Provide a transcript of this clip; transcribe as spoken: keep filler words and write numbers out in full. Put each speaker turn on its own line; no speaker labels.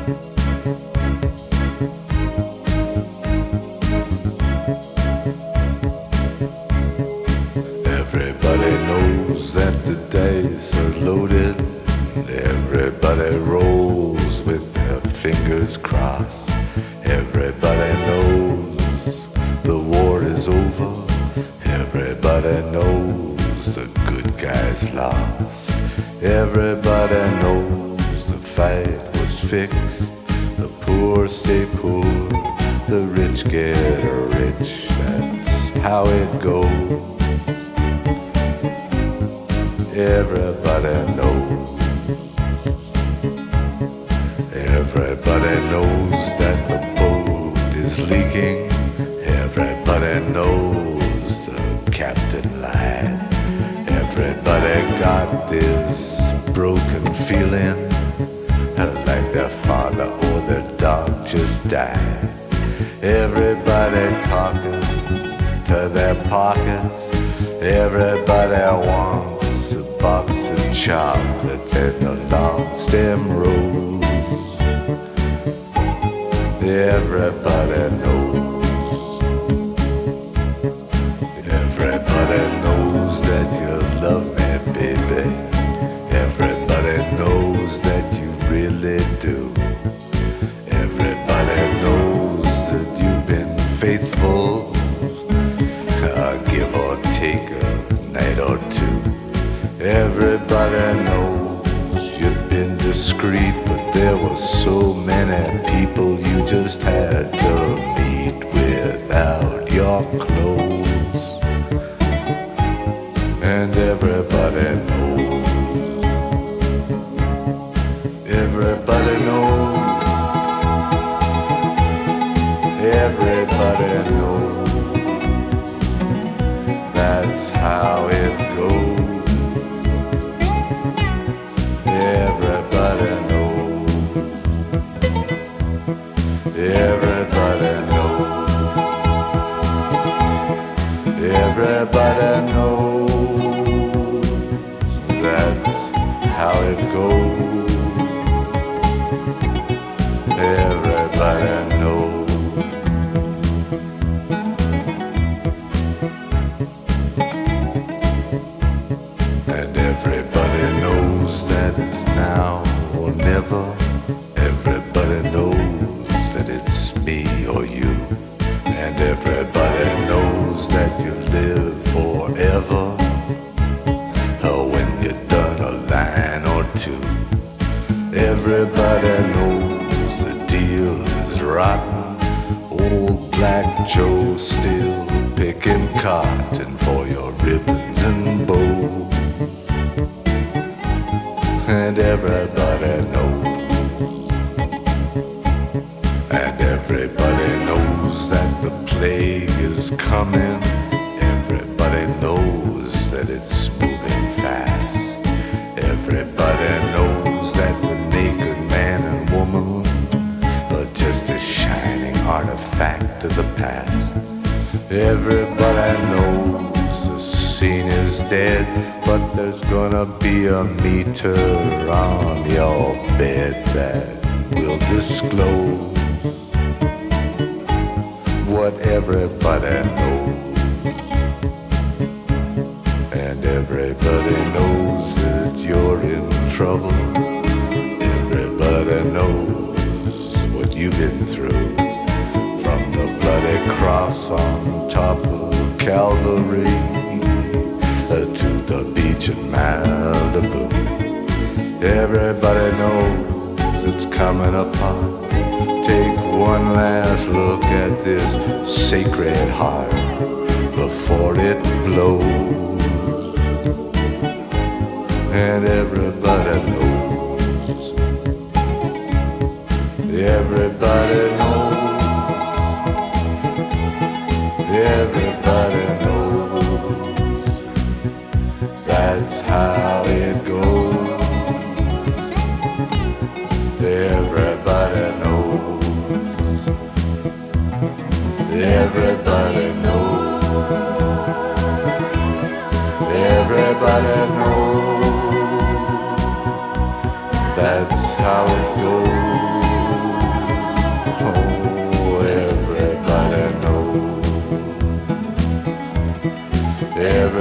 Everybody knows that the dice are loaded. Everybody rolls with their fingers crossed. Everybody knows the war is over. Everybody knows the good guys lost. Everybody knows the fight was fixed. The poor stay poor, the rich get rich. That's how it goes. Everybody knows. Everybody knows that the boat is leaking. Everybody knows the captain lied. Everybody got this broken feeling, like their father or their dog just died. Everybody talking to their pockets. Everybody wants a box of chocolates and a long stem rose. Everybody knows. Everybody knows that you love me, baby. Everybody knows that you really do. Everybody knows that you've been faithful, uh, give or take a night or two. Everybody knows you've been discreet, but there were so many people you just had to meet without your clothes. And everybody knows. Everybody knows. Everybody knows. That's how it goes. Everybody knows. Everybody knows. Everybody knows. That's how it goes. Everybody knows. And everybody knows that it's now or never. Everybody knows that it's me or you. And everybody knows that you live forever, or when you're done a line or two. Everybody knows the deal is rotten. Old Black Joe still picking cotton for your ribbons and bows. And everybody knows. And everybody knows that the plague is coming. Everybody knows that it's moving fast. Everybody knows that the naked man and woman are just a shining artifact of the past. Everybody knows the scene is dead, but there's gonna be a meter on your bed that will disclose what everybody knows. And everybody knows that you're in trouble. Everybody knows what you've been through, from the bloody cross on top of Calvary uh, to the beach in Malibu. Everybody knows it's coming apart. Take one last look at this sacred heart before it blows. And everybody knows. Everybody knows. Everybody knows. That's how it goes. Everybody knows. Everybody knows. Everybody knows. That's how it goes. Everybody